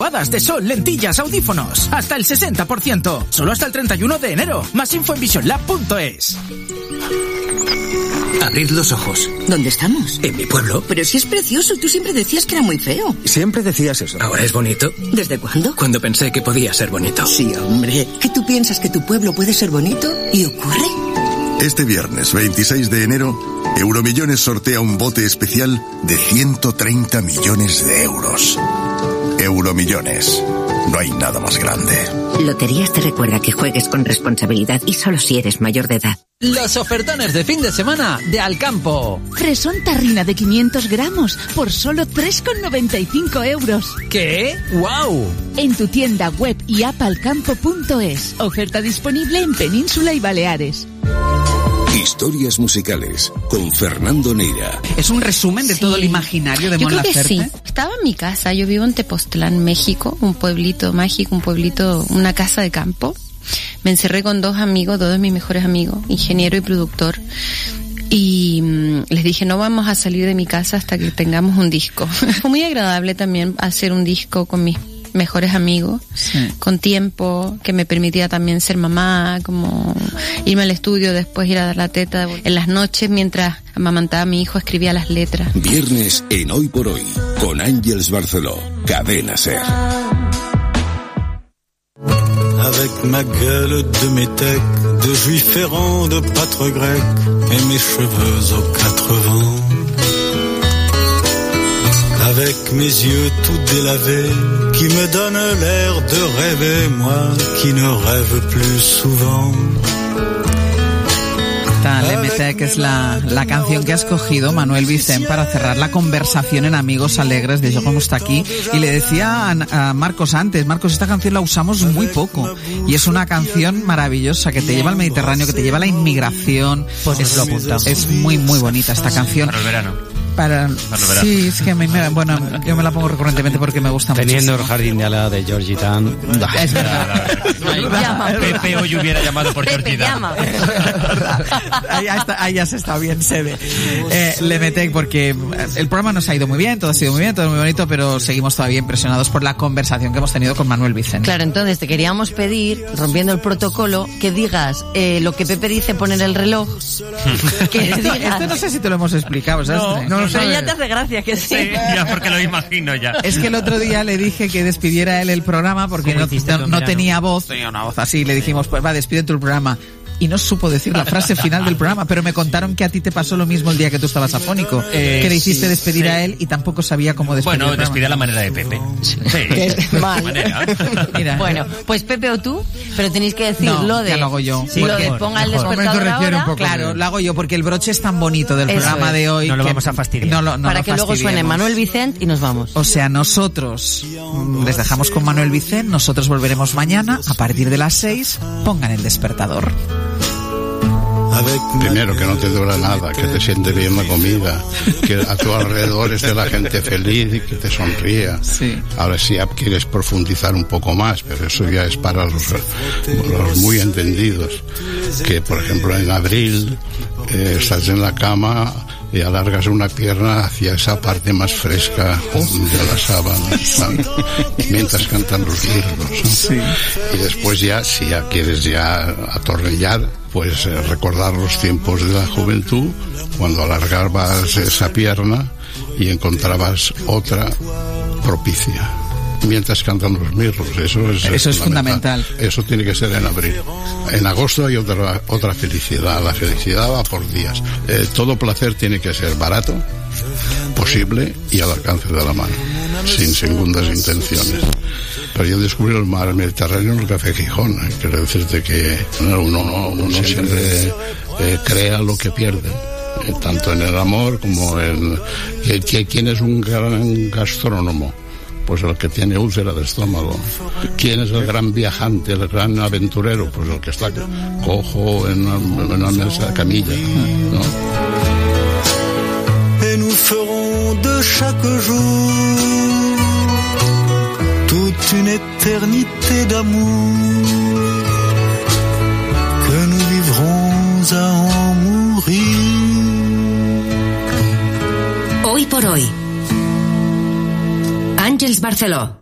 almohadas de sol, lentillas, audífonos. Hasta el 60%. Solo hasta el 31 de enero. Más info en visionlab.es. Abrid los ojos. ¿Dónde estamos? En mi pueblo. Pero si es precioso, tú siempre decías que era muy feo. Siempre decías eso. ¿Ahora es bonito? ¿Desde cuándo? Cuando pensé que podía ser bonito. Sí, hombre. ¿Que tú piensas que tu pueblo puede ser bonito? ¿Y ocurre? Este viernes 26 de enero, Euromillones sortea un bote especial de 130 millones de euros. Euromillones. No hay nada más grande. Loterías te recuerda que juegues con responsabilidad y solo si eres mayor de edad. Los ofertones de fin de semana de Alcampo. Fresón tarrina de 500 gramos por solo 3,95 euros. ¿Qué? ¡Guau! En tu tienda web y app alcampo.es. Oferta disponible en Península y Baleares. Historias musicales con Fernando Neira. Es un resumen de todo el imaginario de Mon Laferte. Yo creo que sí. Estaba en mi casa. Yo vivo en Tepoztlán, México, un pueblito mágico, una casa de campo. Me encerré con dos de mis mejores amigos, ingeniero y productor. Y les dije, no vamos a salir de mi casa hasta que tengamos un disco. Fue muy agradable también hacer un disco con mis mejores amigos, sí, con tiempo, que me permitía también ser mamá, como irme al estudio, después ir a dar la teta. En las noches, mientras amamantaba a mi hijo, escribía las letras. Viernes en Hoy por Hoy, con Àngels Barceló, Cadena SER. Avec ma gueule de métèque, de juif errant, de pâtre grec, et mes cheveux aux 4 vents. Avec mes yeux tout délavés, qui me donnent l'air de rêver, moi qui ne rêve plus souvent. Lemetec es la canción que ha escogido Manuel Vicent para cerrar la conversación en Amigos Alegres de Yo Como Está Aquí. Y le decía a Marcos antes, Marcos, esta canción la usamos muy poco y es una canción maravillosa que te lleva al Mediterráneo, que te lleva a la inmigración. Pues es muy muy bonita esta canción. Para el verano. Sí, es que a mí yo me la pongo recurrentemente porque me gusta mucho. Teniendo el jardín de ala de Georgie Dan. Es verdad. Pepe hoy hubiera llamado por Georgie Dan. Ahí ya se está bien, se ve. Lemetec, porque el programa nos ha ido muy bien, todo ha sido muy bien, todo es muy bonito, pero seguimos todavía impresionados por la conversación que hemos tenido con Manuel Vicent. Claro, entonces te queríamos pedir, rompiendo el protocolo, que digas lo que Pepe dice, poner el reloj. Esto no sé si te lo hemos explicado, ¿sabes? No, pero ya te hace gracia que sí. Sí, ya porque lo imagino ya. Es que el otro día le dije que despidiera él el programa porque no tenía voz, tenía una voz así, le dijimos, pues va, despide tu programa. Y no supo decir la frase final del programa, pero me contaron que a ti te pasó lo mismo el día que tú estabas afónico, que le hiciste despedir a él y tampoco sabía cómo despedir. Bueno, despide a la manera de Pepe. Sí. Mal. Mira. Bueno, pues Pepe o tú, pero tenéis que decir lo de... Ya lo hago yo. Sí, lo de ponga el despertador ahora. Claro, lo hago yo porque el broche es tan bonito del programa de hoy. No lo vamos a fastidiar. Para que luego suene Manuel Vicent y nos vamos. O sea, nosotros les dejamos con Manuel Vicent, nosotros volveremos mañana a partir de las 6. Pongan el despertador. Primero, que no te duela nada, que te siente bien la comida, que a tu alrededor esté la gente feliz y que te sonría. Sí. Ahora sí quieres profundizar un poco más, pero eso ya es para los muy entendidos. Que, por ejemplo, en abril estás en la cama y alargas una pierna hacia esa parte más fresca de la sábana, mientras cantan los mirlos, ¿no? Sí. Y después ya, si ya quieres atornillar, pues recordar los tiempos de la juventud, cuando alargabas esa pierna y encontrabas otra propicia. Mientras cantan los mirlos, eso es fundamental. Eso tiene que ser en abril. En agosto hay otra felicidad. La felicidad va por días. Todo placer tiene que ser barato, posible y al alcance de la mano, sin segundas intenciones. Pero yo descubrí el mar Mediterráneo en el Café Gijón. Quiero decirte que uno siempre crea lo que pierde. Tanto en el amor como en... ¿Quién es un gran gastrónomo? Pues el que tiene úlcera de estómago. ¿Quién es el gran viajante, el gran aventurero? Pues el que está cojo en una mesa de camilla, ¿no? Et nous ferons de chaque jour toute une éternité d'amour que nous vivrons à en mourir. Hoy por hoy. Àngels Barceló.